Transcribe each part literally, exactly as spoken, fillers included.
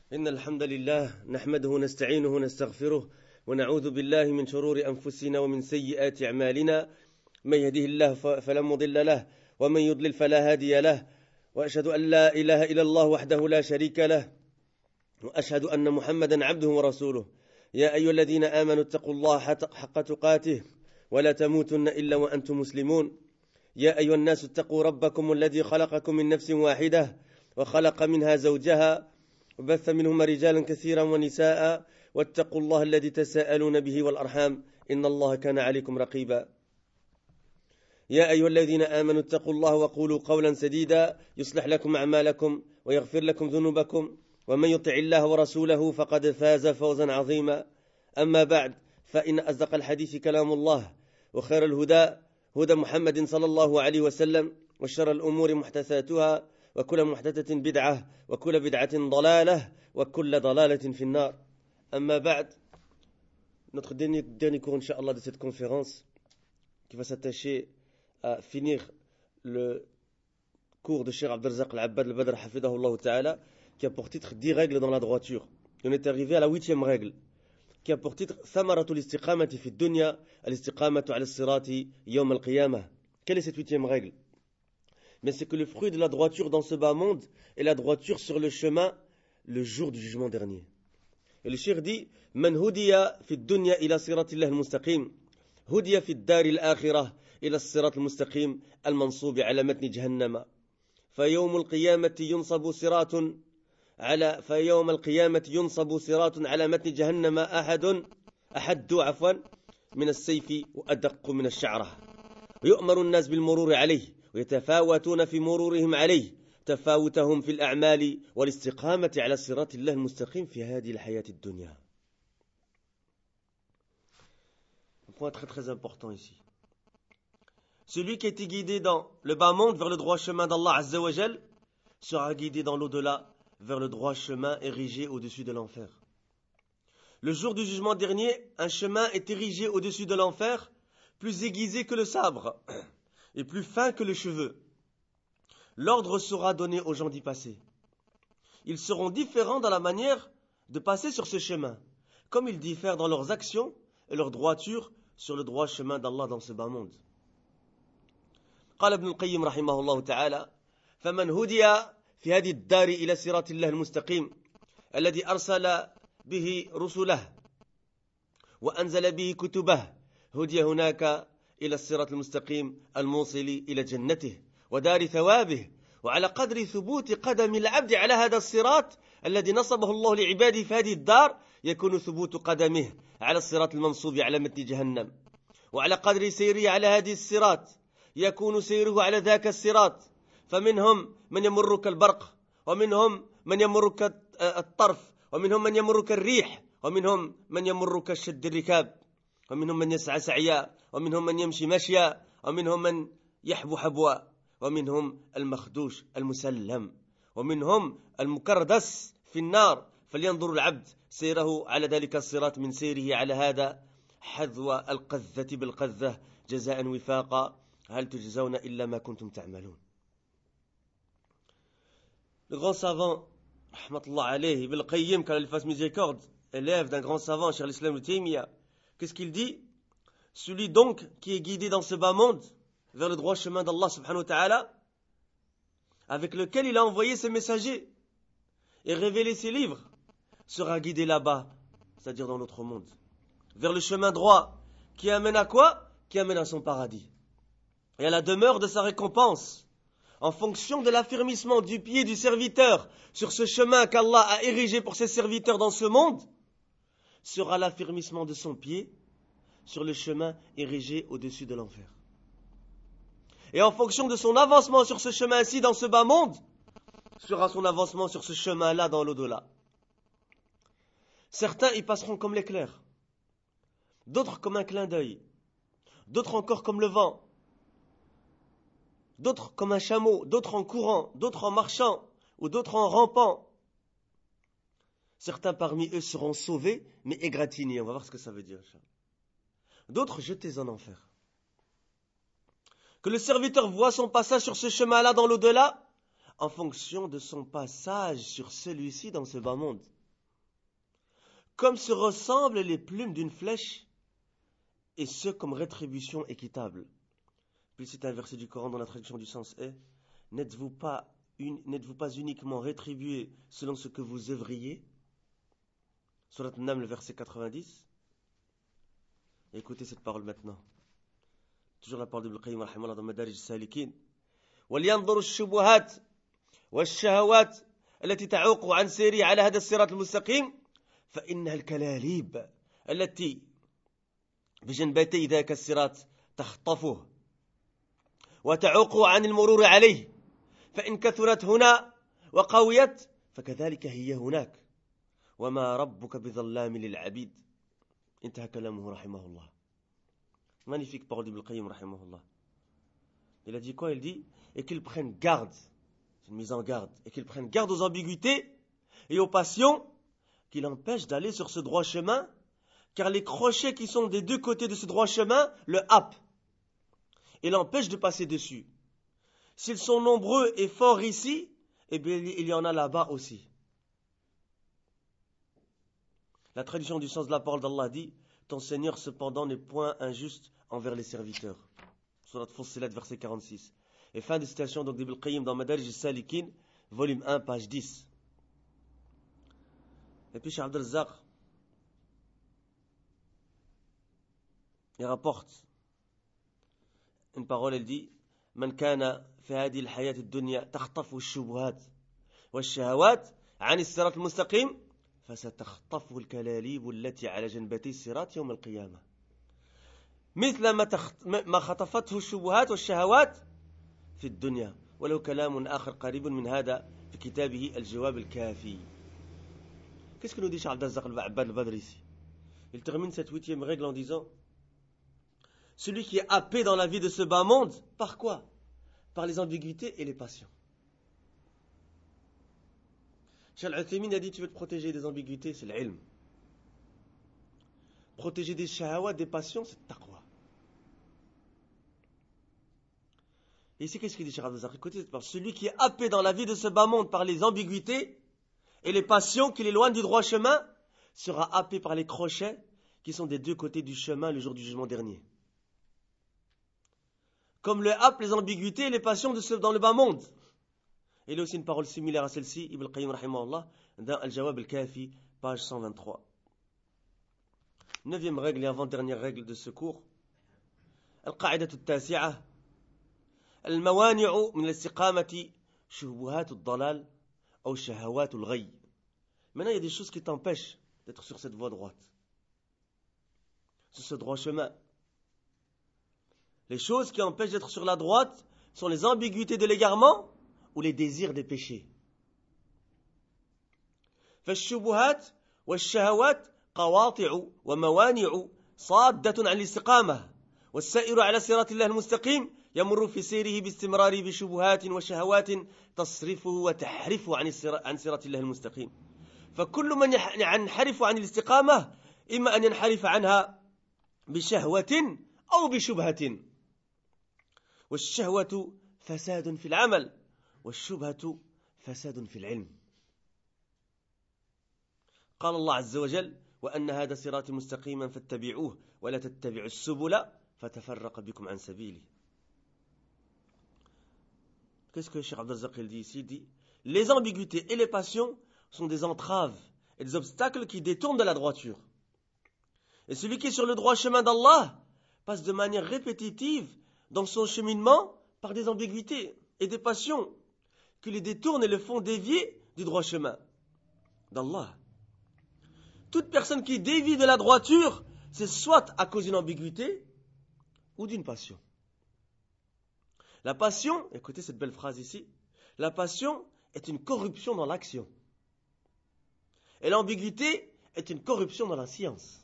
إن الحمد لله نحمده ونستعينه ونستغفره ونعوذ بالله من شرور أنفسنا ومن سيئات أعمالنا من يهده الله فلا مضل له ومن يضلل فلا هادي له وأشهد أن لا إله إلا الله وحده لا شريك له وأشهد أن محمدا عبده ورسوله يا أيها الذين آمنوا اتقوا الله حق تقاته ولا تموتن إلا وأنتم مسلمون يا أيها الناس اتقوا ربكم الذي خلقكم من نفس واحدة وخلق منها زوجها وبث منهما رجالا كثيرا ونساء واتقوا الله الذي تساءلون به والأرحام إن الله كان عليكم رقيبا يا أيها الذين آمنوا اتقوا الله وقولوا قولا سديدا يصلح لكم أعمالكم ويغفر لكم ذنوبكم ومن يطع الله ورسوله فقد فاز فوزا عظيما أما بعد فإن أصدق الحديث كلام الله وخير الهدى هدى محمد صلى الله عليه وسلم وشر الأمور محدثاتها وكل محدثة بدعة وكل بدعة ضلالة وكل ضلالة في النار. أما بعد, notre dernier, dernier cours, Inch'Allah, de cette conférence qui va s'attacher à finir le cours de Cheikh Abdelrazak Al-Abbad Al-Badr Hafidahullah Ta'ala, qui a pour titre dix règles dans la droiture. Et on est arrivé à la huitième règle, qui a pour titre Thamaratul istiqamati fi dunya al-istiqamatu ala sirati yawm al-qiyamah. Quelle est cette huitième règle? Mais c'est que le fruit de la droiture dans ce bas monde est la droiture sur le chemin le jour du jugement dernier. Et le cheikh dit Man hudiya fi dunya ila siratillah al-mustaqim hudiya fi ad-dar al-akhirah ila as-sirat al-mustaqim al-mansub ala matn jahannam fa yawm al-qiyamati yunsabu siratun على فيوم القيامة ينصب صراط على متن جهنم أحد أحد عفوا من السيف وأدق من الشعرة ويؤمر الناس بالمرور عليه ويتفاوتون في مرورهم عليه تفاوتهم في الأعمال والاستقامة على صراط الله المستقيم في هذه الحياة الدنيا. Un point très très important ici. Celui qui a été guidé dans le bas monde vers le droit chemin d'Allah Azza wa Jal sera guidé dans l'au-delà vers le droit chemin érigé au-dessus de l'enfer. Le jour du jugement dernier, un chemin est érigé au-dessus de l'enfer, plus aiguisé que le sabre et plus fin que le cheveu. L'ordre sera donné aux gens d'y passer. Ils seront différents dans la manière de passer sur ce chemin, comme ils diffèrent dans leurs actions et leur droiture sur le droit chemin d'Allah dans ce bas monde. قال ابن القيم رحمه الله تعالى فمن هدي في هذه الدار إلى صراط الله المستقيم الذي أرسل به رسله وأنزل به كتبه هدي هناك إلى الصراط المستقيم الموصل إلى جنته ودار ثوابه وعلى قدر ثبوت قدم العبد على هذا الصراط الذي نصبه الله لعباده في هذه الدار يكون ثبوت قدمه على الصراط المنصوب على متن جهنم وعلى قدر سيره على هذه الصراط يكون سيره على ذاك الصراط فمنهم من يمر كالبرق ومنهم من يمر كالطرف ومنهم من يمر كالريح ومنهم من يمر كالشد الركاب ومنهم من يسعى سعيا ومنهم من يمشي مشيا ومنهم من يحبو حبوا ومنهم المخدوش المسلم ومنهم المكردس في النار فلينظر العبد سيره على ذلك الصراط من سيره على هذا حذو القذة بالقذة جزاء وفاقا هل تجزون إلا ما كنتم تعملون. Le grand savant, rahmatullah alayhi, Ibn al-Qayyim, qu'Allah lui fasse miséricorde, élève d'un grand savant, Cheikh al-Islam ibn Taymiyyah, qu'est-ce qu'il dit? Celui donc qui est guidé dans ce bas monde vers le droit chemin d'Allah subhanahu wa ta'ala, avec lequel il a envoyé ses messagers et révélé ses livres, sera guidé là-bas, c'est-à-dire dans l'autre monde, vers le chemin droit, qui amène à quoi? Qui amène à son paradis et à la demeure de sa récompense. En fonction de l'affermissement du pied du serviteur sur ce chemin qu'Allah a érigé pour ses serviteurs dans ce monde, sera l'affermissement de son pied sur le chemin érigé au-dessus de l'enfer. Et en fonction de son avancement sur ce chemin-ci dans ce bas monde, sera son avancement sur ce chemin-là dans l'au-delà. Certains y passeront comme l'éclair, d'autres comme un clin d'œil, d'autres encore comme le vent, d'autres comme un chameau, d'autres en courant, d'autres en marchant, ou d'autres en rampant. Certains parmi eux seront sauvés, mais égratignés. On va voir ce que ça veut dire. D'autres jetés en enfer. Que le serviteur voit son passage sur ce chemin-là dans l'au-delà, en fonction de son passage sur celui-ci dans ce bas monde. comme se ressemblent les plumes d'une flèche, et ce comme rétribution équitable. Puis c'est un verset du Coran dont la traduction du sens est: n'êtes-vous pas, une, n'êtes-vous pas uniquement rétribué selon ce que vous œuvriez? Surat An-Naml, le verset quatre-vingt-dix. Écoutez cette parole maintenant. Toujours la parole d'Ibn al-Qayyim rahimahullah dans Madarij as-Salikin. وَلْيَنْظُرُ الشُّبُهَاتِ وَالشَّهَوَاتِ التي تعوق عن سيره على هذا الصراط المستقيم فإنها الكلاليب التي بجنبتي ذاك الصراط تخطفه وتعوق عن المرور عليه فإن كثرت هنا وقويت فكذلك هي هناك وما ربك بظلام للعبيد. انتهى كلامه رحمه الله. Magnifique parole d'Ibn al-Qayyim rahimahullah. Il a dit quoi? Il dit et qu'ils prennent garde, c'est une mise en garde, et qu'ils prennent garde aux ambiguïtés et aux passions qui l'empêchent d'aller sur ce droit chemin, car les crochets qui sont des deux côtés de ce droit chemin le happent et l'empêchent de passer dessus. S'ils sont nombreux et forts ici, eh bien il y en a là-bas aussi. La traduction du sens de la parole d'Allah dit: ton Seigneur cependant n'est point injuste envers les serviteurs. Surat Fussilat, verset quarante-six. Et fin de citation donc d'Ibn al-Qayyim dans Madarij as-Salikin, volume un, page dix. Et puis Cheikh Abd al-Razzaq, il rapporte une parole, elle dit: من كان في هذه الحياة الدنيا تخطفه الشبهات والشهوات عن الصراط المستقيم فستخطفه الكلاليب التي على جنبتي الصراط يوم القيامة مثل ما, تخط... ما خطفته الشبهات والشهوات في الدنيا. وله كلام آخر قريب من هذا في كتابه الجواب الكافي. Qu'est-ce que nous dit Cheikh Abd al-Razzaq al-Abbad al-Badri ici? Il termine cette huitième règle en disant: celui qui est happé dans la vie de ce bas monde, par quoi? Par les ambiguïtés et les passions. Cheikh Al-Uthaymin a dit: tu veux te protéger des ambiguïtés, c'est l'ilm. Protéger des shahawat, des passions, c'est le taqwa. Et ici, qu'est-ce qu'il dit Cheikh Abd al-Razzaq? Écoutez cette parole: celui qui est happé dans la vie de ce bas monde par les ambiguïtés et les passions qui l'éloignent du droit chemin sera happé par les crochets qui sont des deux côtés du chemin le jour du jugement dernier. Comme le happe les ambiguïtés et les passions de ceux dans le bas monde. Et il y a aussi une parole similaire à celle-ci, Ibn al-Qayyim rahimahullah, dans Al-Jawab al-Kafi, page cent vingt-trois. Neuvième règle et avant-dernière règle de ce cours. Al-Qa'idatu al-Tasi'a. Al-Mawani'u min al-istiqamati shubuhat al-dalal ou shahawat al-ghayy. Maintenant, il y a des choses qui t'empêchent d'être sur cette voie droite, sur ce droit chemin. Les choses qui empêchent d'être sur la droite sont les ambiguïtés de l'égarement ou les désirs des péchés. فالشبهات والشهوات قواطع وموانع صادة عن الاستقامة والسائر على صراط الله المستقيم يمر في سيره باستمرار بشبهات وشهوات تصرفه وتحرفه عن صراط الله المستقيم. فكل من ينحرف عن الاستقامة إما أن ينحرف عنها بشهوة أو بشبهة. والشهوة فساد في العمل والشبهة فساد في العلم. قال الله عز وجل: وأن هذا صراطي مستقيما فاتبعوه ولا تتبعوا السبل فتفرق بكم عن سبيله. Qu'est-ce que Cheikh Abd al-Razzaq dit ici? Il dit: les ambiguïtés et les passions sont des entraves et des obstacles qui détournent de la droiture. Et celui qui est sur le droit chemin d'Allah passe de manière répétitive dans son cheminement par des ambiguïtés et des passions qui les détournent et le font dévier du droit chemin d'Allah. Toute personne qui dévie de la droiture, c'est soit à cause d'une ambiguïté ou d'une passion. La passion, écoutez cette belle phrase ici, la passion est une corruption dans l'action. Et l'ambiguïté est une corruption dans la science.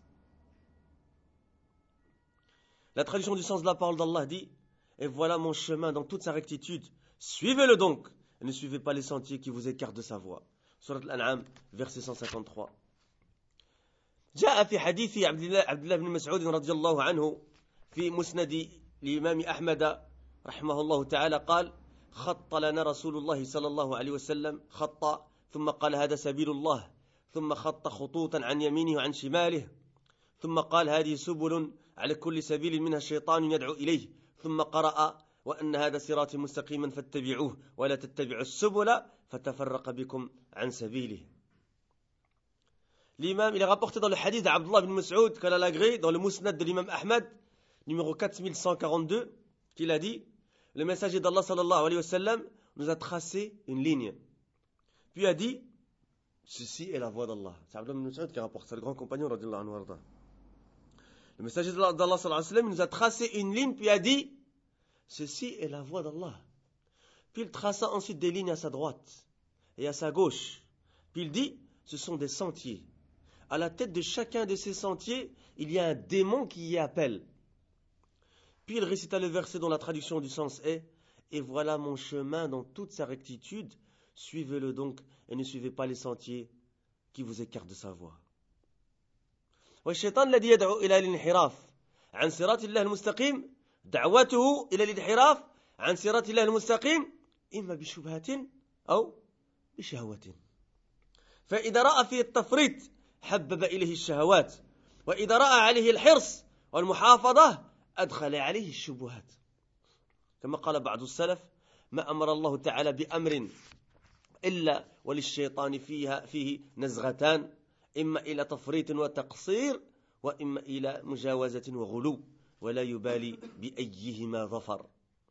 La traduction du sens de la parole d'Allah dit: et voilà mon chemin dans toute sa rectitude, suivez-le donc, et ne suivez pas les sentiers qui vous écartent de sa voie. Surat Al-An'am, verset cent cinquante-trois. جاء في حديث عبد الله عبد الله بن مسعود رضي الله عنه في مسند الإمام أحمد رحمه الله تعالى قال: خط لنا رسول الله صلى الله عليه وسلم خطا ثم قال: هذا سبيل الله ثم خط خطوطا عن يمينه وعن شماله ثم قال هذه سبل على كل سبيل منها الشيطان يدعو إليه ثم قرأ وأن هذا صراط مستقيما فاتبعوه ولا تتبعوا السبل فتفرق بكم عن سبيله. L'imam, il est rapporté dans le hadith d'Abdullah ibn Mas'ud qu'elle a l'agré dans le Musnad de l'imam Ahmad, numéro quatre mille cent quarante-deux, qu'il a dit, le messager d'Allah sallallahu alayhi wa sallam nous a tracé une ligne. Puis a dit, ceci est la voie d'Allah. C'est Abdullah ibn Mas'ud qui rapporte, c'est le grand compagnon radiyallahu anhu warda. Le messager d'Allah sallallahu alayhi wa sallam nous a tracé une ligne, puis a dit, ceci est la voie d'Allah. Puis il traça ensuite des lignes à sa droite et à sa gauche. Puis il dit, ce sont des sentiers. À la tête de chacun de ces sentiers, il y a un démon qui y appelle. Puis il récita le verset dont la traduction du sens est « Et voilà mon chemin dans toute sa rectitude, suivez-le donc et ne suivez pas les sentiers qui vous écartent de sa voie. » والشيطان الذي يدعو إلى الانحراف عن صراط الله المستقيم دعوته إلى الانحراف عن صراط الله المستقيم إما بشبهة أو بشهوة. فإذا رأى فيه التفريط حبب إليه الشهوات وإذا رأى عليه الحرص والمحافظة أدخل عليه الشبهات. كما قال بعض السلف ما أمر الله تعالى بأمر إلا وللشيطان فيها فيه نزغتان إما إلى تفريط وتقصير وإما إلى مجاوزة وغلو ولا يبالي بأيهما ظفر.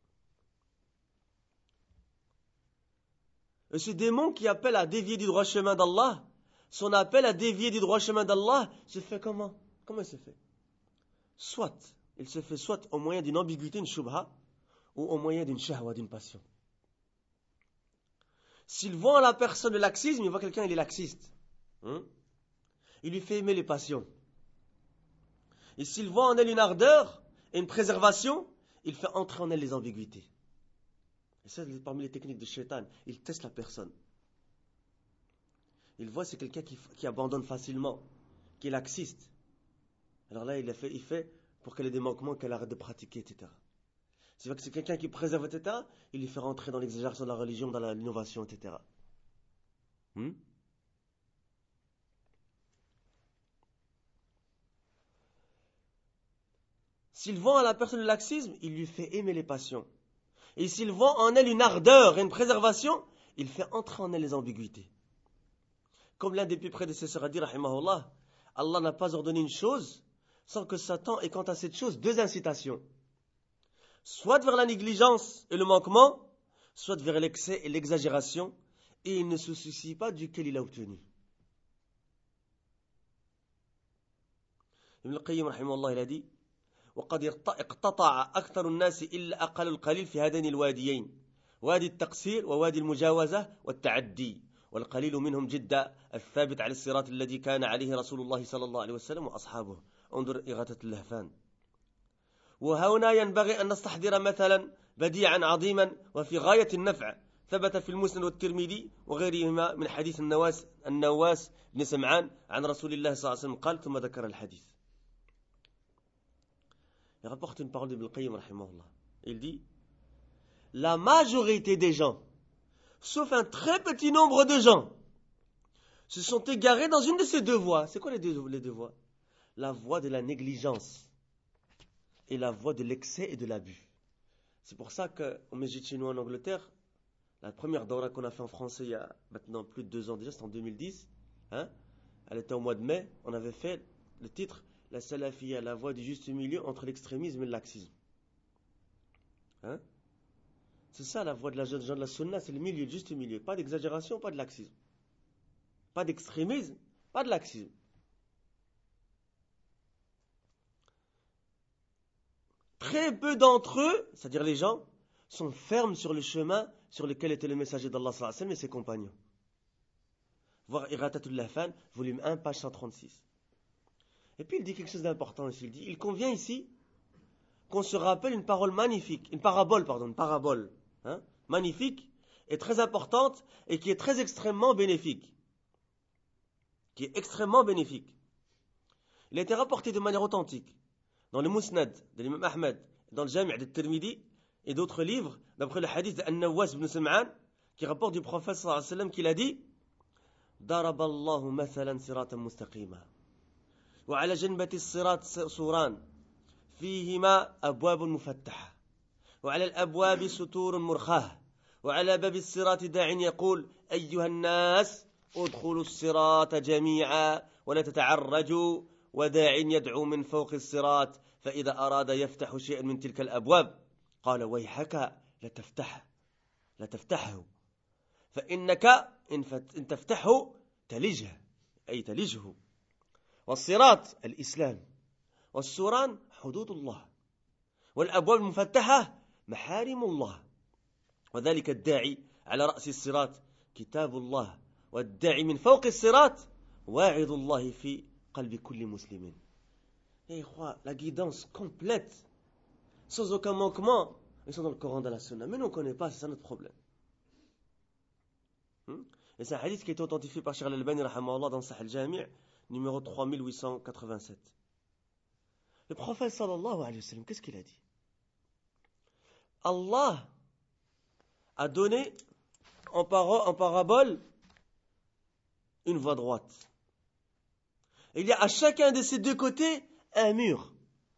Et ce démon qui appelle à dévier du droit chemin d'Allah, son appel à dévier du droit chemin d'Allah se fait comment? Comment il se fait? Soit, il se fait soit au moyen d'une ambiguïté, une shubha, ou au moyen d'une shahwa, d'une passion. S'il voit en la personne le laxisme, il voit quelqu'un, il est laxiste. Hein? Il lui fait aimer les passions. Et s'il voit en elle une ardeur et une préservation, il fait entrer en elle les ambiguïtés. Et ça, c'est parmi les techniques de Shaitan. Il teste la personne. Il voit c'est quelqu'un qui, qui abandonne facilement, qui est laxiste. Alors là, il, a fait, il fait pour qu'elle ait des manquements, qu'elle arrête de pratiquer, et cetera. C'est vrai que c'est quelqu'un qui préserve, et cetera. Il lui fait rentrer dans l'exagération de la religion, dans l'innovation, et cetera. Hmm? S'il voit à la personne le laxisme, il lui fait aimer les passions. Et s'il voit en elle une ardeur et une préservation, il fait entrer en elle les ambiguïtés. Comme l'un des plus prédécesseurs a dit, rahimahullah, Allah n'a pas ordonné une chose sans que Satan ait quant à cette chose deux incitations. Soit vers la négligence et le manquement, soit vers l'excès et l'exagération, et il ne se soucie pas duquel il a obtenu. Ibn al-Qayyim, rahimahullah, il a dit, وقد اقتطع أكثر الناس إلا أقل القليل في هذين الواديين وادي التقصير ووادي المجاوزة والتعدي والقليل منهم جدا الثابت على الصراط الذي كان عليه رسول الله صلى الله عليه وسلم وأصحابه. انظر إغاثة اللهفان. وهنا ينبغي أن نستحضر مثلا بديعا عظيما وفي غاية النفع ثبت في المسند والترمذي وغيرهما من حديث النواس النواس بن سمعان عن رسول الله صلى الله عليه وسلم قال ثم ذكر الحديث. Il rapporte une parole d'Ibn al-Qayyim, rahimahullah. Il dit, la majorité des gens, sauf un très petit nombre de gens, se sont égarés dans une de ces deux voies. C'est quoi les deux, les deux voies? La voie de la négligence et la voie de l'excès et de l'abus. C'est pour ça qu'au Masjid chez nous en Angleterre, la première dawra qu'on a fait en français il y a maintenant plus de deux ans déjà, c'était en deux mille dix, hein, elle était au mois de mai, on avait fait le titre la salafiyya, la voie du juste milieu entre l'extrémisme et le laxisme. Hein? C'est ça la voie de la jeune gens de la sunna, c'est le milieu, le juste milieu. Pas d'exagération, pas de laxisme. Pas d'extrémisme, pas de laxisme. Très peu d'entre eux, c'est-à-dire les gens, sont fermes sur le chemin sur lequel était le messager d'Allah sallallahu alayhi wa sallam et ses compagnons. Voir Iratatul Lahfan, volume un, page cent trente-six. Et puis il dit quelque chose d'important ici. Il dit, il convient ici qu'on se rappelle une parole magnifique, une parabole, pardon, une parabole, hein, magnifique et très importante et qui est très extrêmement bénéfique. Qui est extrêmement bénéfique. Il a été rapporté de manière authentique dans le Musnad de l'imam Ahmed, dans le Jami' de Tirmidhi et d'autres livres, d'après le hadith d'An-Nawas ibn Sam'an, qui rapporte du prophète sallallahu alayhi wa sallam qu'il a dit, ضرب الله مثلا صراطا مستقيما وعلى جنبة الصراط سوران فيهما أبواب مفتحة وعلى الأبواب ستور مرخاة وعلى باب الصراط داع يقول أيها الناس ادخلوا الصراط جميعا ولا تتعرجوا وداع يدعو من فوق الصراط فإذا أراد يفتح شيئا من تلك الأبواب قال ويحك لا تفتحه لا تفتحه فإنك إن تفتحه تلجه أي تلجه والصراط الإسلام والسوران حدود الله والأبواب المفتحة محارم الله وذلك الداعي على رأس الصراط كتاب الله والداعي من فوق الصراط واعظ الله في قلب كل مسلم. Et crois, la guidance complète, sans aucun manquement, ils sont dans le Coran, dans la Sunna. Mais nous, on ne connaît pas, c'est ça notre problème. Hmm? Et c'est un hadith qui a été authentifié par Cheikh Al-Albani, rahimahullah, dans Sahih al-Jami', numéro trois mille huit cent quatre-vingt-sept. Le prophète sallallahu alayhi wa sallam, qu'est-ce qu'il a dit? Allah a donné en, paro- en parabole une voie droite. Il y a à chacun de ces deux côtés un mur.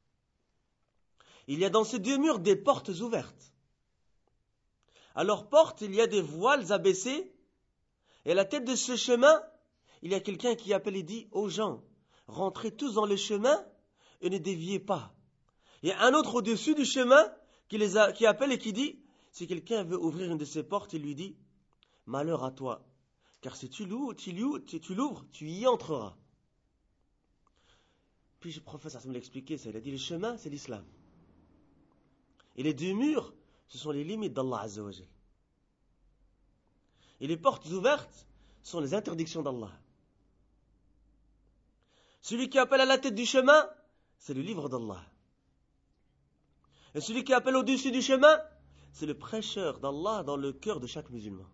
Il y a dans ces deux murs des portes ouvertes. À leurs portes, il y a des voiles abaissées. Et à la tête de ce chemin, il y a quelqu'un qui appelle et dit aux gens, rentrez tous dans le chemin et ne déviez pas. Il y a un autre au-dessus du chemin qui, les a, qui appelle et qui dit, si quelqu'un veut ouvrir une de ces portes, il lui dit, malheur à toi, car si tu l'ouvres, tu l'ouvres, tu y entreras. Puis le prophète me l'a expliqué, ça, il a dit, le chemin, c'est l'islam. Et les deux murs, ce sont les limites d'Allah Azza wa Jal. Et les portes ouvertes sont les interdictions d'Allah. Celui qui appelle à la tête du chemin, c'est le livre d'Allah. Et celui qui appelle au-dessus du chemin, c'est le prêcheur d'Allah dans le cœur de chaque musulman.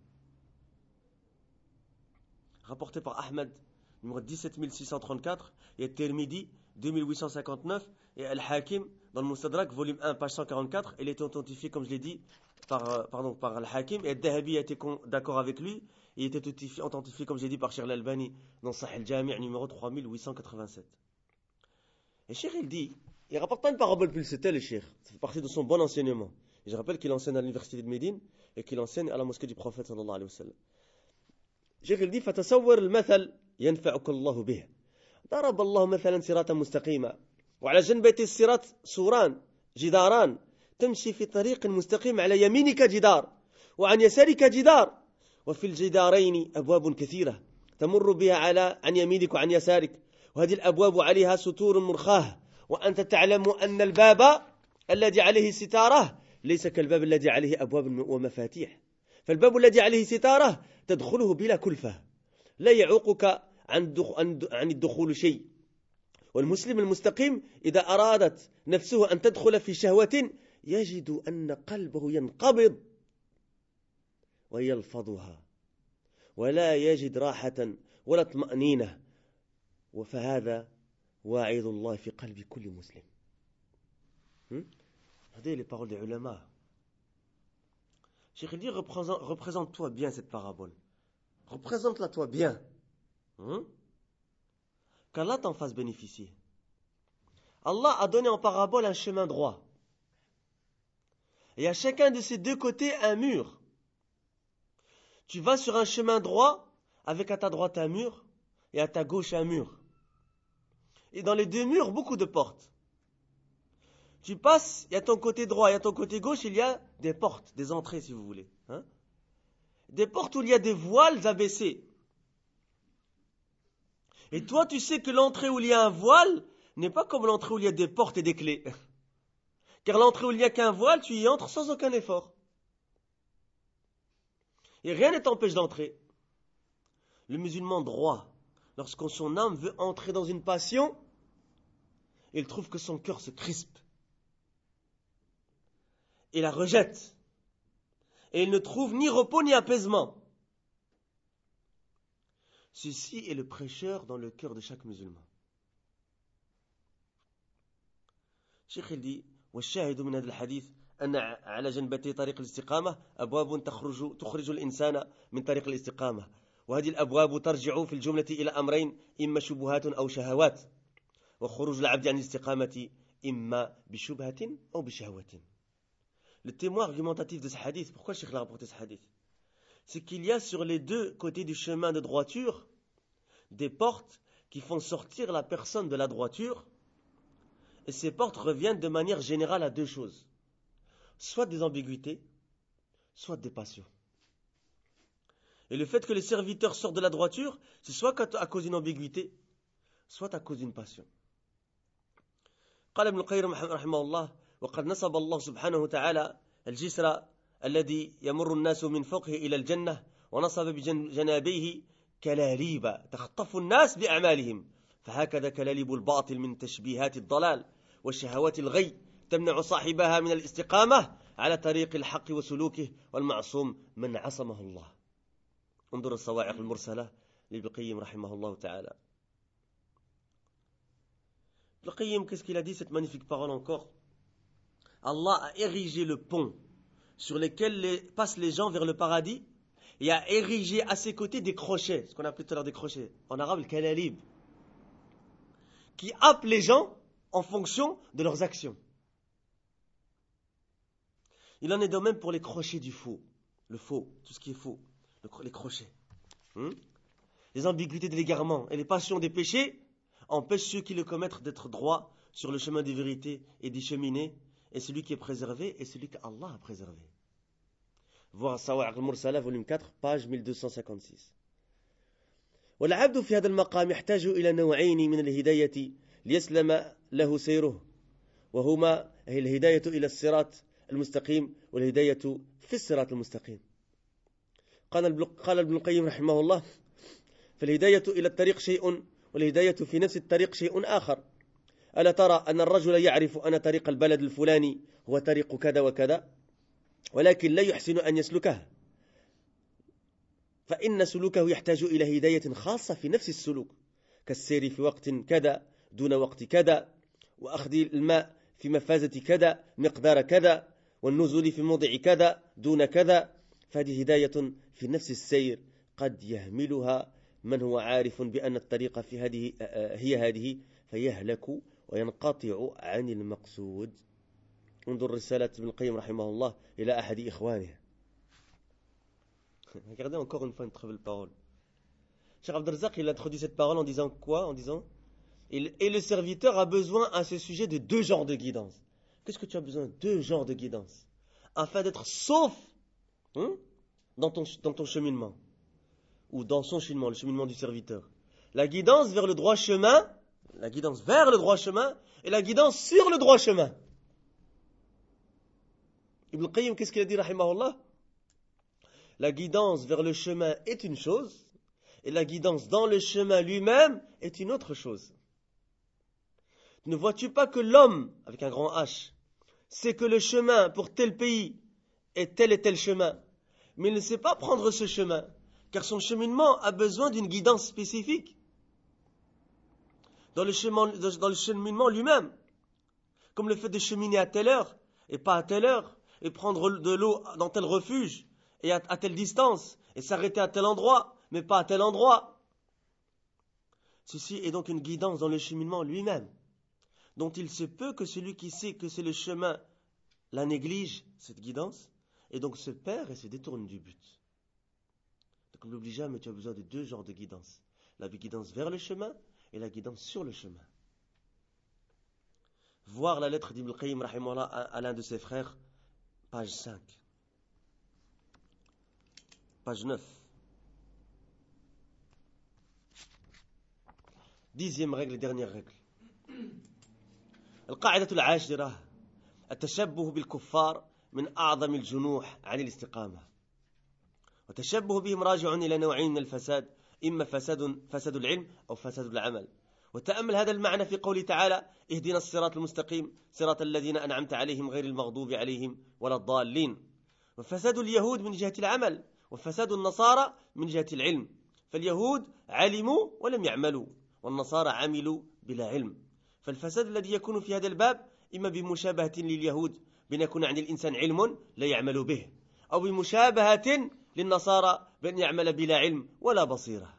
Rapporté par Ahmed, numéro dix-sept mille six cent trente-quatre, et Tirmidhi, deux mille huit cent cinquante-neuf, et Al-Hakim, dans le Mustadrak, volume un, page cent quarante-quatre, il est authentifié, comme je l'ai dit, par, pardon, par Al-Hakim, et Al-Dahabi a été d'accord avec lui, il était authentifié, authentifié comme j'ai dit, par Cheikh Al-Albani, dans Sahih al-Jami' numéro trois mille huit cent quatre-vingt-sept. Et Cheikh, il dit, il ne rapporte pas une parabole plus, c'était le Cheikh, ça fait partie de son bon enseignement. Et je rappelle qu'il enseigne à l'université de Médine, et qu'il enseigne à la mosquée du prophète, sallallahu alayhi wa sallam. Cheikh, il dit, فتصور المثل ينفعك الله به. ضرب الله مثلا صراطا مستقيما وعلى جنبتي الصراط سوران جداران تمشي في طريق مستقيم على يمينك جدار وعن يسارك جدار وفي الجدارين أبواب كثيرة تمر بها على عن يمينك وعن يسارك وهذه الأبواب عليها ستور مرخاة وأنت تعلم أن الباب الذي عليه ستارة ليس كالباب الذي عليه أبواب ومفاتيح فالباب الذي عليه ستارة تدخله بلا كلفة لا يعوقك عن الدخول شيء والمسلم المستقيم إذا أرادت نفسه أن تدخل في شهوة يجد أن قلبه ينقبض ويلفظها ولا يجد راحة ولا طمأنينة وفهذا واعظ الله في قلب كل مسلم. Regardez les paroles des ulama. Cheikh dit, représente-toi bien cette parabole. Représente-la toi bien. Hum? Qu'Allah t'en fasse bénéficier. Allah a donné en parabole un chemin droit. Et à chacun de ces deux côtés un mur. Tu vas sur un chemin droit avec à ta droite un mur et à ta gauche un mur. Et dans les deux murs, beaucoup de portes. Tu passes, il y a ton côté droit et à ton côté gauche, il y a des portes, des entrées si vous voulez. Hein? Des portes où il y a des voiles abaissées. Et toi, tu sais que l'entrée où il y a un voile n'est pas comme l'entrée où il y a des portes et des clés. Car l'entrée où il n'y a qu'un voile, tu y entres sans aucun effort. Et rien ne t'empêche d'entrer. Le musulman droit, lorsque son âme veut entrer dans une passion, il trouve que son cœur se crispe. Il la rejette. Et il ne trouve ni repos ni apaisement. Ceci est le prêcheur dans le cœur de chaque musulman. Cheikh il dit والشاهد من هذا الحديث أن على جنبتي طريق الاستقامة أبواب تخرج تخرج الإنسان من طريق الاستقامة وهذه الأبواب ترجع في الجملة إلى أمرين إما شبهات أو شهوات وخروج العبد عن الاستقامة إما بشبهة أو بشهوة. Le témoin argumentatif de ce hadith, pourquoi Cheikh l'a rapporté ce hadith? C'est qu'il y a sur les deux côtés du chemin de droiture des portes qui font sortir la personne de la droiture, et ces portes reviennent de manière générale à deux choses, soit des ambiguïtés, soit des passions. Et le fait que les serviteurs sortent de la droiture, c'est soit à cause d'une ambiguïté, soit à cause d'une passion. قال ابن القيم رحمه الله: وقد نصب الله سبحانه وتعالى الجسر الذي يمر الناس من فوقه إلى الجنة ونصب بجنابيه كلاليب تخطف الناس بأعمالهم، فهكذا كلاليب الباطل من تشبيهات الضلال والشهوات الغي تمنع صاحبها من الاستقامة على طريق الحق وسلوكه، والمعصوم من عصمه الله. انظر الصواعق المرسلة لابن القيم رحمه الله تعالى. Ibn Qayyim, qu'est-ce qu'il a dit, cette magnifique parole encore? Allah a érigé le pont sur lequel les, passent les gens vers le paradis et a érigé à ses côtés des crochets, ce qu'on appelait tout à l'heure des crochets, en arabe le kalalib, qui happent les gens en fonction de leurs actions. Il en est de même pour les crochets du faux, le faux, tout ce qui est faux, le, les crochets. Hum? Les ambiguïtés de l'égarement et les passions des péchés empêche ceux qui le commettent d'être droits sur le chemin des vérités et d'y cheminer, et celui qui est préservé est celui qu'Allah a préservé. Voir Sawa'iq al-Mursala, volume quatre, page mille deux cent cinquante-six. والعبد في هذا المقام يحتاج إلى نوعين من الهداية ليسلم له سيره، وهما الهداية إلى الصراط المستقيم والهداية في الصراط المستقيم. قال ابن القيم رحمه الله: فالهداية إلى الطريق شيء والهداية في نفس الطريق شيء آخر. ألا ترى أن الرجل يعرف أن طريق البلد الفلاني هو طريق كذا وكذا، ولكن لا يحسن أن يسلكه، فإن سلوكه يحتاج إلى هداية خاصة في نفس السلوك، كالسير في وقت كذا دون وقت كذا، وأخذ الماء في مفازة كذا مقدار كذا، والنزول في موضع كذا دون كذا. فهذه هداية في نفس السير قد يهملها من هو عارف بأن الطريقة في هذه هي هذه فيهلك وينقطع عن المقصود. انظر رسالة ابن القيم رحمه الله إلى أحد إخوانه. Regardez encore une fois une très belle parole. Cheikh Abd al-Razzaq, il introduit cette parole en disant quoi? En disant: et le serviteur a besoin à ce sujet de deux genres de guidance. Qu'est-ce que tu as besoin? Deux genres de guidance afin d'être sauf hein, dans, ton, dans ton cheminement, ou dans son cheminement, le cheminement du serviteur. La guidance vers le droit chemin, la guidance vers le droit chemin, et la guidance sur le droit chemin. Ibn Qayyim, qu'est-ce qu'il a dit, rahimahullah? La guidance vers le chemin est une chose, et la guidance dans le chemin lui-même est une autre chose. Ne vois-tu pas que l'homme, avec un grand H, sait que le chemin pour tel pays est tel et tel chemin, mais il ne sait pas prendre ce chemin, car son cheminement a besoin d'une guidance spécifique dans le, chemin, dans le cheminement lui-même, comme le fait de cheminer à telle heure et pas à telle heure, et prendre de l'eau dans tel refuge et à, à telle distance, et s'arrêter à tel endroit, mais pas à tel endroit. Ceci est donc une guidance dans le cheminement lui-même, dont il se peut que celui qui sait que c'est le chemin la néglige, cette guidance, et donc se perd et se détourne du but. Donc n'oublie jamais, tu as besoin de deux genres de guidance. La guidance vers le chemin et la guidance sur le chemin. Voir la lettre d'Ibn Qayyim rahimahullah à l'un de ses frères, page cinq. Page neuf. Dixième règle et dernière règle. القاعدة العاشرة: التشبه بالكفار من أعظم الجنوح عن الاستقامة. والتشبه بهم راجع إلى نوعين من الفساد، إما فساد فساد العلم أو فساد العمل. وتأمل هذا المعنى في قوله تعالى: اهدنا الصراط المستقيم صراط الذين أنعمت عليهم غير المغضوب عليهم ولا الضالين. وفساد اليهود من جهة العمل، وفساد النصارى من جهة العلم. فاليهود علموا ولم يعملوا، والنصارى عملوا بلا علم. فالفساد الذي يكون في هذا الباب إما بمشابهة لليهود بأن يكون عند الإنسان علم لا يعمل به، أو بمشابهة للنصارى بأن يعمل بلا علم ولا بصيرة.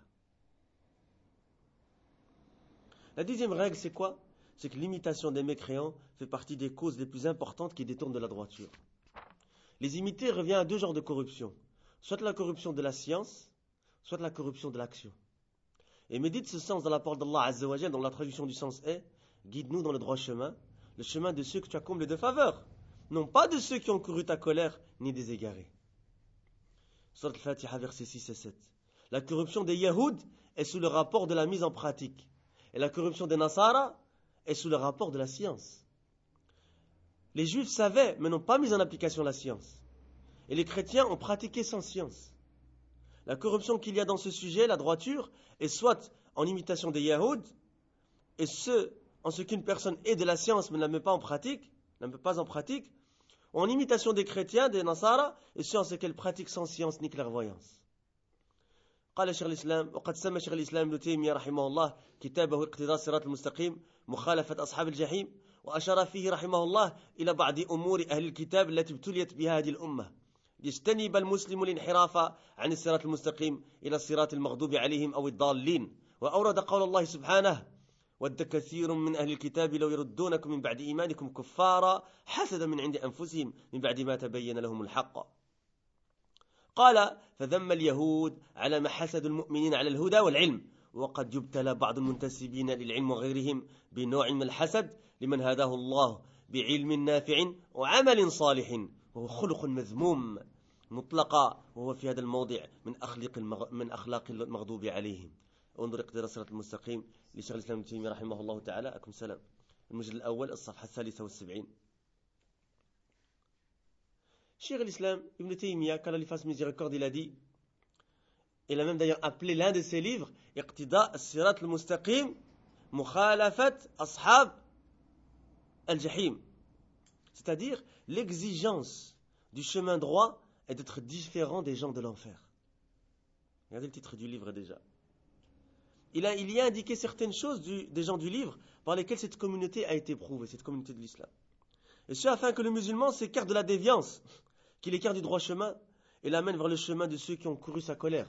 La dixième règle, c'est quoi? C'est que l'imitation des mécréants fait partie des causes les plus importantes qui détournent de la droiture. Les imiter revient à deux genres de corruption. Soit la corruption de la science, soit la corruption de l'action. Et médite ce sens dans la parole d'Allah Azza wa Jalla, dont la traduction du sens est « Guide-nous dans le droit chemin, le chemin de ceux que tu as comblés de faveur, non pas de ceux qui ont couru ta colère, ni des égarés. » Surat al-Fatiha, versets six et sept. La corruption des Yahoud est sous le rapport de la mise en pratique. Et la corruption des Nasara est sous le rapport de la science. Les Juifs savaient, mais n'ont pas mis en application la science. Et les chrétiens ont pratiqué sans science. La corruption qu'il y a dans ce sujet, la droiture, est soit en imitation des Yahoud, et ce, en ce qu'une personne est de la science mais ne la met pas en pratique, ne la met pas en pratique, ou en imitation des chrétiens, des Nasara, et ce, en ce qu'elle pratique sans science ni clairvoyance. قال شيخ الإسلام وقد سمى شيخ الإسلام ابن تيمية رحمه الله كتابه اقتضاء الصراط المستقيم مخالفة أصحاب الجحيم وأشار فيه رحمه الله إلى بعض أمور أهل الكتاب التي ابتليت بها هذه الأمة يجتنب المسلم الانحراف عن الصراط المستقيم إلى الصراط المغضوب عليهم أو الضالين وأورد قول الله سبحانه ود كثير من أهل الكتاب لو يردونكم من بعد إيمانكم كفارا حسدا من عند أنفسهم من بعد ما تبين لهم الحق. قال فذم اليهود على ما حسد المؤمنين على الهدى والعلم وقد يبتلى بعض المنتسبين للعلم وغيرهم بنوع من الحسد لمن هداه الله بعلم نافع وعمل صالح وهو خلق مذموم مطلقا وهو في هذا الموضع من أخلاق من أخلاق المغضوب عليهم. انظر اقتضاء الصراط المستقيم لشيخ الإسلام ابن تيمية رحمه الله تعالى. أكم سلام. المجلد الأول الصفحة الثالثة والسبعين. Cheikh l'Islam, Ibn Taymiyyah, qu'Allah lui fasse miséricorde, il a dit, il a même d'ailleurs appelé l'un de ses livres, Iqtida as-Sirat al-Mustaqim, Mukhalafat Ashab al-Jahim. C'est-à-dire, l'exigence du chemin droit est d'être différent des gens de l'enfer. Regardez le titre du livre déjà. Il, a, il y a indiqué certaines choses du, des gens du livre par lesquelles cette communauté a été éprouvée, cette communauté de l'islam. Et ce afin que le musulman s'écarte de la déviance, qu'il écarte du droit chemin et l'amène vers le chemin de ceux qui ont couru sa colère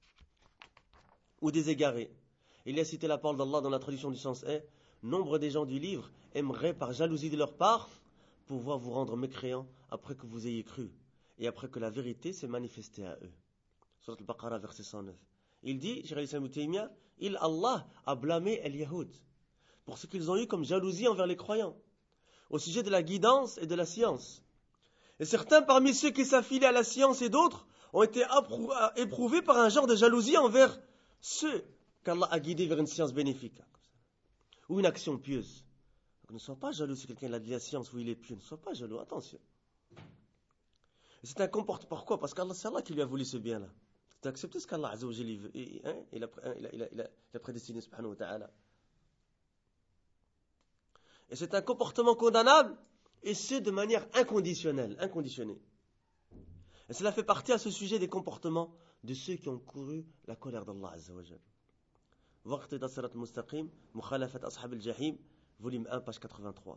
ou des égarés. Il y a cité la parole d'Allah dans la traduction du sens est nombre des gens du livre aimeraient par jalousie de leur part pouvoir vous rendre mécréants après que vous ayez cru et après que la vérité s'est manifestée à eux. Surat al-Baqarah, verset cent neuf. Il dit, Cheikh al-Islam ibn Taymiyyah, il, Allah, a blâmé les Yahoud pour ce qu'ils ont eu comme jalousie envers les croyants au sujet de la guidance et de la science. Et certains parmi ceux qui s'affilient à la science et d'autres ont été éprouvés par un genre de jalousie envers ceux qu'Allah a guidés vers une science bénéfique ou une action pieuse. Donc, ne sois pas jaloux si quelqu'un a de la science ou il est pieux. Ne sois pas jaloux, attention. Et c'est un comportement. Pourquoi? Parce qu'Allah, c'est Allah qui lui a voulu ce bien-là. Tu as accepté ce qu'Allah Azza wa Jalla hein, il, a, il, a, il, a, il a prédestiné, subhanahu wa ta'ala. Et c'est un comportement condamnable, et ce de manière inconditionnelle, inconditionnée. Et cela fait partie à ce sujet des comportements de ceux qui ont couru la colère d'Allah Azza wa Jalla. Waqtida Sirat al-Mustaqim, Mukhalafat Ashab al-Jahim, volume un, page quatre-vingt-trois.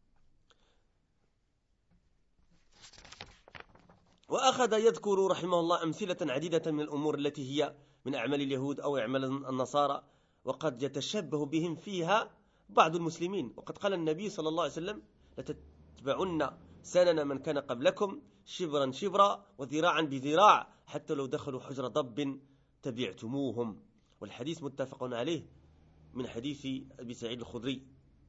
وأخذ يذكر رحمه الله أمثلة عديدة من الأمور التي هي من أعمال اليهود أو أعمال النصارى وقد يتشبه بهم فيها بعض المسلمين وقد قال النبي صلى الله عليه وسلم لتتبعن سنن من كان قبلكم شبرا شبرا وذراعا بذراع حتى لو دخلوا حجر ضب تبعتموهم والحديث متفق عليه من حديث أبي سعيد الخدري.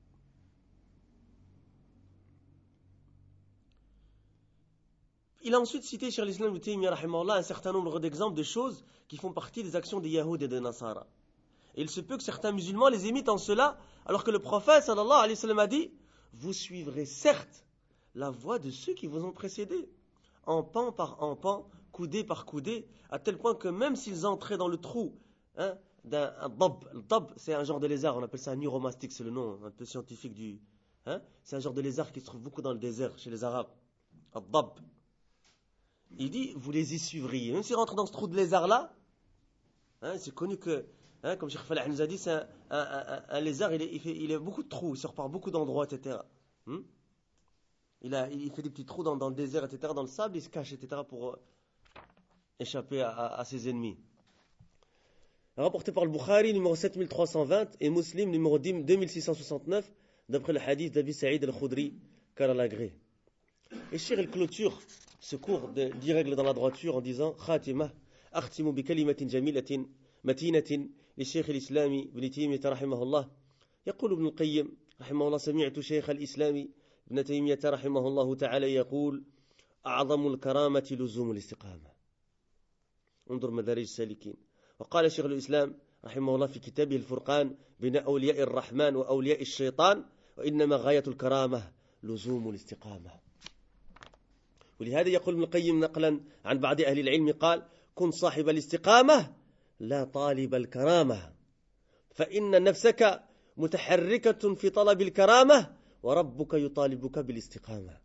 Il a ensuite cité sur l'islam de Taymiyyah rahimahullah un certain nombre d'exemples de choses qui font partie des actions des Yahoud et des Nasara. Et il se peut que certains musulmans les imitent en cela, alors que le prophète sallallahu alayhi wa sallam a dit vous suivrez certes la voie de ceux qui vous ont précédés, empan par empan, coudé par coudé, à tel point que même s'ils entraient dans le trou hein, d'un dab, le dab c'est un genre de lézard, on appelle ça un neuromastique, c'est le nom un peu scientifique du. Hein, c'est un genre de lézard qui se trouve beaucoup dans le désert chez les Arabes. Un dab. Il dit, vous les y suivriez. Même s'ils rentrent dans ce trou de lézard-là, hein, c'est connu que, hein, comme Cheikh Falah nous a dit, c'est un, un, un, un lézard, il, est, il, fait, il a beaucoup de trous, il sort par beaucoup d'endroits, et cetera. Hmm? Il, a, il fait des petits trous dans, dans le désert, et cetera, dans le sable, il se cache, et cetera, pour, échapper à, à, à ses ennemis. Rapporté par le Bukhari, numéro sept mille trois cent vingt, et Muslim, numéro deux mille six cent soixante-neuf, d'après le hadith d'Abi Saïd al-Khudri, car à l'agré. Et Cheikh il clôture ce cours de règles dans la droiture en disant Khatima, akhtimu bi kalimatin jamilatin, matinatin, li Cheikh al-Islami, ibn Taymiyyah rahimahullah. يقول ابن القيم رحمه الله سمعت شيخ الإسلام ابن تيمية رحمه الله تعالى يقول أعظم الكرامة لزوم الاستقامة. انظر مدارج السالكين. وقال شيخ الإسلام رحمه الله في كتابه الفرقان بين أولياء الرحمن وأولياء الشيطان وإنما غاية الكرامة لزوم الاستقامة. ولهذا يقول ابن القيم نقلا عن بعض أهل العلم قال كن صاحب الاستقامة لا طالب الكرامة فإن نفسك متحركة في طلب الكرامة وربك يطالبك بالاستقامة.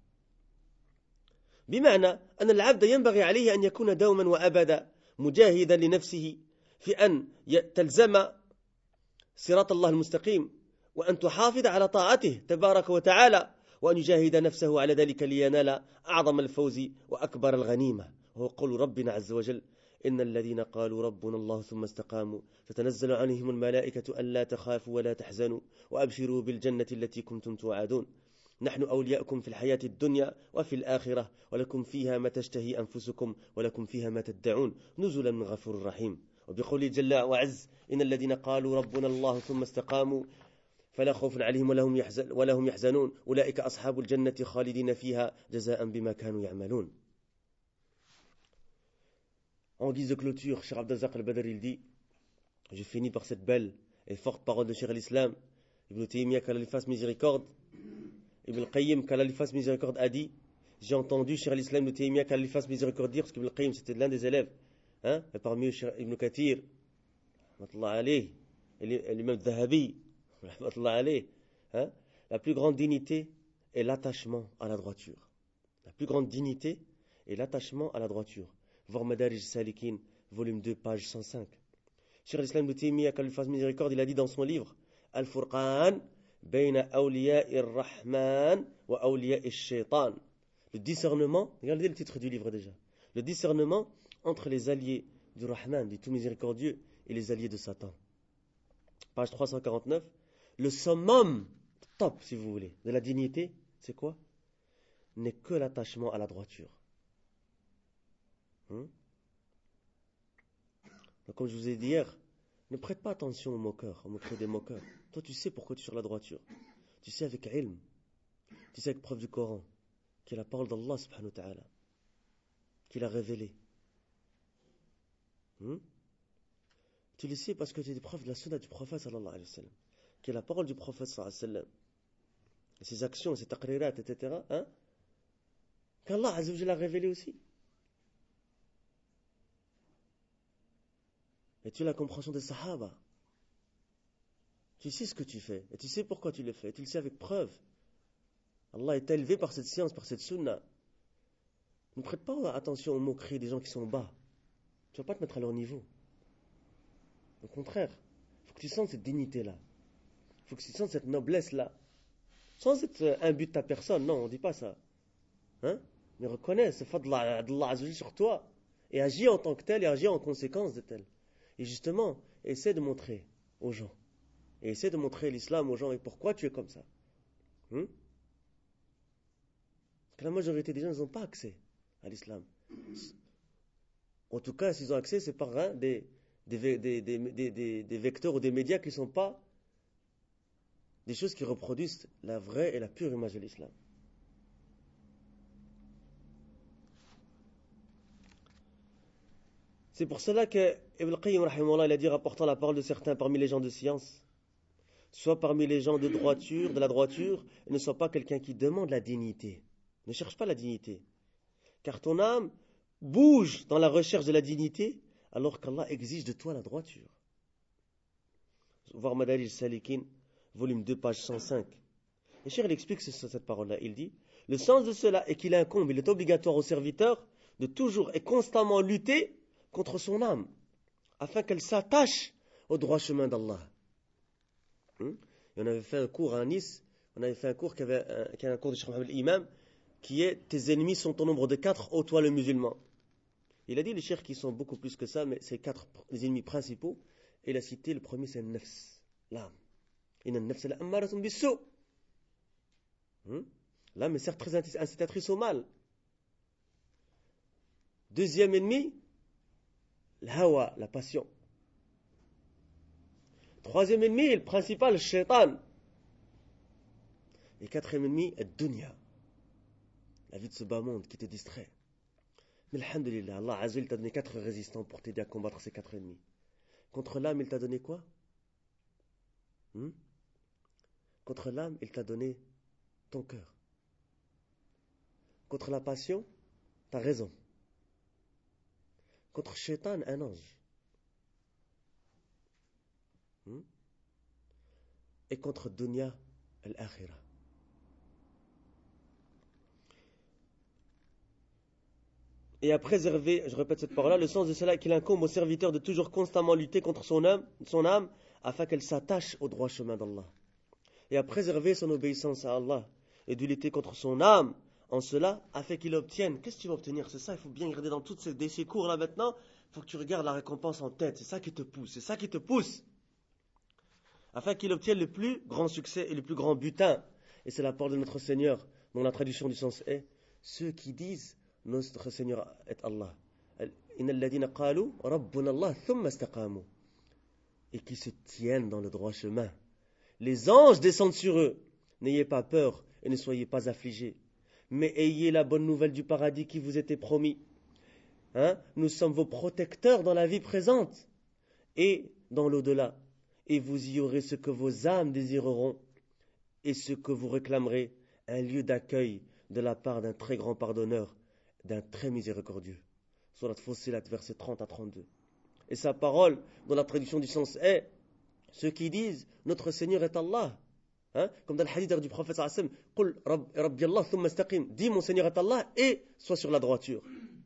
بمعنى أن العبد ينبغي عليه أن يكون دوما وأبدا مجاهدا لنفسه في أن تلزم صراط الله المستقيم وأن تحافظ على طاعته تبارك وتعالى وأن يجاهد نفسه على ذلك لينال أعظم الفوز وأكبر الغنيمة وهو قول ربنا عز وجل إن الذين قالوا ربنا الله ثم استقاموا تتنزل عليهم الملائكة ألا تخافوا ولا تحزنوا وأبشروا بالجنة التي كنتم توعدون نحن أولياؤكم في الحياة الدنيا وفي الآخرة ولكم فيها ما تشتهي أنفسكم ولكم فيها ما تدعون نزلا من غفور رحيم. وبقوله جل وعز إن الذين قالوا ربنا الله ثم استقاموا فلا خوف عليهم ولا هم يحزن ولا هم يحزنون أولئك أصحاب الجنة خالدين فيها جزاء بما كانوا يعملون. En guise de clôture, Cheikh Abdelrazak al-Badr il dit, je finis par cette belle et forte parole de Cheikh al-Islam, Ibn Taymiyyah qu'Allah lui fasse miséricorde, Ibn al-Qayyim qu'Allah lui fasse miséricorde a dit, j'ai entendu Cheikh al-Islam Ibn Taymiyyah qu'Allah lui fasse miséricorde dire, parce qu'Ibn al-Qayyim c'était l'un des élèves, hein, et parmi eux Cheikh Ibn Kathir, et l'imam Dhahabi, hein, la plus grande dignité est l'attachement à la droiture. La plus grande dignité est l'attachement à la droiture. Voir Madarij Salikin, volume deux, page cent cinq. Cheikh al-Islam Ibn Taymiyyah, qu'Allah lui fasse miséricorde, il a dit dans son livre Al-Furqan, Bayna Awliya'i Rahman wa Awliya'i Shaitan. Le discernement, regardez le titre du livre déjà. Le discernement entre les alliés du Rahman, du tout miséricordieux, et les alliés de Satan. Page trois cent quarante-neuf. Le summum, top si vous voulez, de la dignité, c'est quoi? N'est que l'attachement à la droiture. Hum? Donc, comme je vous ai dit hier, ne prête pas attention aux moqueurs, aux moqueurs des moqueurs. Toi, tu sais pourquoi tu es sur la droiture. Tu sais avec ilm, tu sais avec preuve du Coran, qui est la parole d'Allah subhanahu wa ta'ala, qu'il a révélée. Hum? Tu le sais parce que tu es des preuves de la sunna du prophète sallallahu alayhi wa sallam, qui est la parole du prophète sallallahu alayhi wa sallam. Et ses actions, ses taqrirat, et cetera. Hein? Qu'Allah azza wa jalla a révélé aussi. Et tu as la compréhension des Sahaba. Tu sais ce que tu fais. Et tu sais pourquoi tu le fais. Et tu le sais avec preuve. Allah est élevé par cette science, par cette sunna. Ne prête pas attention aux moqueries des gens qui sont bas. Tu ne vas pas te mettre à leur niveau. Au contraire, il faut que tu sentes cette dignité-là. Il faut que tu sentes cette noblesse-là. Sans être imbu de ta personne. Non, on ne dit pas ça. Hein? Mais reconnais ce fadla d'Allah Azza wa Jalla sur toi. Et agis en tant que tel et agis en conséquence de tel. Et justement, essaie de montrer aux gens. Et essaie de montrer l'islam aux gens et pourquoi tu es comme ça. Hum? Parce que la majorité des gens n'ont pas accès à l'islam. En tout cas, s'ils ont accès, c'est par hein, des, des, des, des, des, des, des vecteurs ou des médias qui ne sont pas des choses qui reproduisent la vraie et la pure image de l'islam. C'est pour cela que Ibn al-Qayyim rahimahullah, il a dit, rapportant la parole de certains parmi les gens de science, soit parmi les gens de droiture, de la droiture, et ne soit pas quelqu'un qui demande la dignité. Ne cherche pas la dignité. Car ton âme bouge dans la recherche de la dignité, alors qu'Allah exige de toi la droiture. Voir Madarij Salikin, volume deux, page cent cinq. Et Cheikh, il explique cette parole-là. Il dit, le sens de cela est qu'il incombe, il est obligatoire au serviteur de toujours et constamment lutter contre son âme, afin qu'elle s'attache au droit chemin d'Allah. Hum? Et on avait fait un cours à Nice, on avait fait un cours qui avait un, qui a un cours de Cheikh Mohammed l'imam, qui est tes ennemis sont au nombre de quatre, ô toi le musulman. Il a dit les chers qui sont beaucoup plus que ça, mais c'est quatre les ennemis principaux. Et il a cité le premier, c'est le nafs, l'âme. Inna an-nafs la'ammaratun bis-su'. L'âme est certes très incitatrice au mal. Deuxième ennemi, l'hawa, la passion. Troisième ennemi, et le principal, le shaitan. Et quatrième ennemi, ad-dunya, la vie de ce bas monde qui te distrait. Mais alhamdulillah, Allah Azza wa Jalla t'a donné quatre résistants pour t'aider à combattre ces quatre ennemis. Contre l'âme, il t'a donné quoi? hmm Contre l'âme, il t'a donné ton cœur. Contre la passion, ta raison. Contre Shaitan, un ange. Hmm Et contre Dunya, al-akhirah. Et à préserver, je répète cette parole-là, le sens de cela est qu'il incombe au serviteur de toujours constamment lutter contre son âme, son âme afin qu'elle s'attache au droit chemin d'Allah. Et à préserver son obéissance à Allah et de lutter contre son âme en cela afin qu'il obtienne. Qu'est-ce que tu vas obtenir? C'est ça, il faut bien regarder dans tous ces, ces cours-là maintenant. Il faut que tu regardes la récompense en tête. C'est ça qui te pousse. C'est ça qui te pousse. Afin qu'il obtienne le plus grand succès et le plus grand butin. Et c'est la parole de notre Seigneur, dont la traduction du sens est ceux qui disent notre Seigneur est Allah. Et qui se tiennent dans le droit chemin. Les anges descendent sur eux. N'ayez pas peur et ne soyez pas affligés. Mais ayez la bonne nouvelle du paradis qui vous était promis. Hein? Nous sommes vos protecteurs dans la vie présente et dans l'au-delà. Et vous y aurez ce que vos âmes désireront et ce que vous réclamerez, un lieu d'accueil de la part d'un très grand pardonneur, d'un très miséricordieux. Surat Fussilat, versets trente à trente-deux. Et sa parole, dont la traduction du sens est ceux qui disent notre Seigneur est Allah. Hein? Comme dans le hadith du prophète sallallahu alayhi wa sallam, dis mon Seigneur est Allah et sois sur la droiture.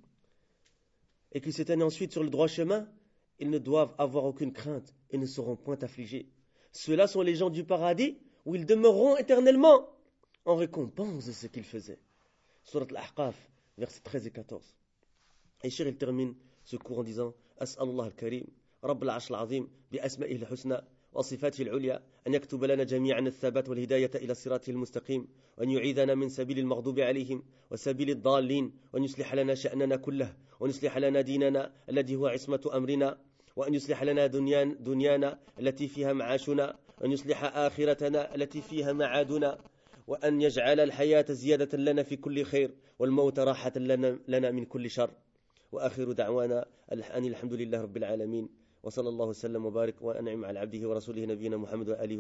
Et qu'ils s'éteignent ensuite sur le droit chemin, ils ne doivent avoir aucune crainte et ne seront point affligés. Ceux-là sont les gens du paradis où ils demeureront éternellement en récompense de ce qu'ils faisaient. Surat Al-Ahqaf, versets treize et quatorze. Et Cheikh il termine ce cours en disant As'alullah al-Karim, Rabb al-Arsh al-Azim, bi asma'ihi al-husna وصفاته العليا أن يكتب لنا جميعا الثبات والهداية إلى صراطه المستقيم وأن يعيذنا من سبيل المغضوب عليهم وسبيل الضالين وأن يصلح لنا شأننا كله وأن يصلح لنا ديننا الذي هو عصمة أمرنا وأن يصلح لنا دنيانا, دنيانا التي فيها معاشنا وأن يصلح آخرتنا التي فيها معادنا وأن يجعل الحياة زيادة لنا في كل خير والموت راحة لنا, لنا من كل شر وآخر دعوانا أن الحمد لله رب العالمين وصلى الله وسلم وبارك وأنعم على عبده ورسوله نبينا محمد وآله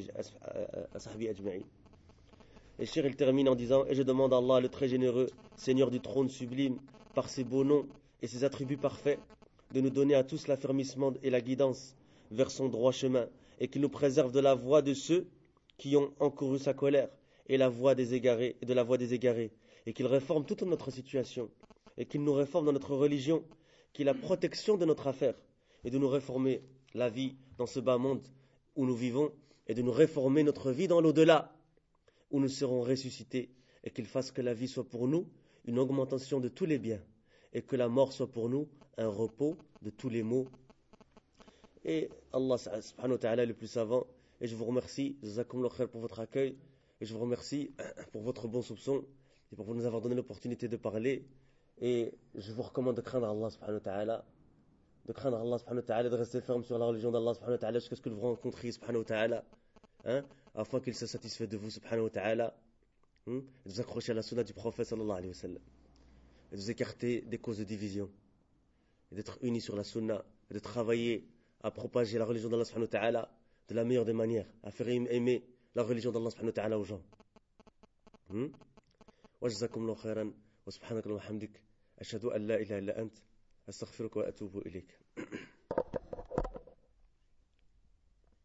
وصحبه أجمعين. Et Cheikh il termine en disant et je demande à Allah le très généreux, Seigneur du trône sublime, par ses beaux noms et ses attributs parfaits, de nous donner à tous l'affermissement et la guidance vers son droit chemin et qu'il nous préserve de la voie de ceux qui ont encouru sa colère et la voie des égarés et de la voie des égarés et qu'il réforme toute notre situation et qu'il nous réforme dans notre religion, qu'il ait la protection de notre affaire et de nous réformer la vie dans ce bas monde où nous vivons et de nous réformer notre vie dans l'au-delà où nous serons ressuscités et qu'il fasse que la vie soit pour nous une augmentation de tous les biens et que la mort soit pour nous un repos de tous les maux. Et Allah subhanahu wa ta'ala le plus savant, et je vous remercie, jazakumullah khair pour votre accueil et je vous remercie pour votre bon soupçon et pour nous avoir donné l'opportunité de parler et je vous recommande de craindre Allah subhanahu wa ta'ala de craindre Allah subhanahu wa ta'ala, de rester ferme sur la religion d'Allah subhanahu wa ta'ala jusqu'à ce que vous rencontriez subhanahu wa ta'ala, hein, afin qu'il se satisfait de vous subhanahu wa ta'ala, hein, et de vous accrocher à la sunna du prophète sallallahu alayhi wa sallam, et de vous écarter des causes de division, et d'être unis sur la sunna, et de travailler à propager la religion d'Allah subhanahu wa ta'ala de la meilleure des manières, à faire aimer la religion d'Allah subhanahu wa ta'ala aux gens. Wa jazakumullahu khairan, wa subhanaka wa hamdik, ashhadu an la ilaha illa ant, أستغفرك وأتوب إليك.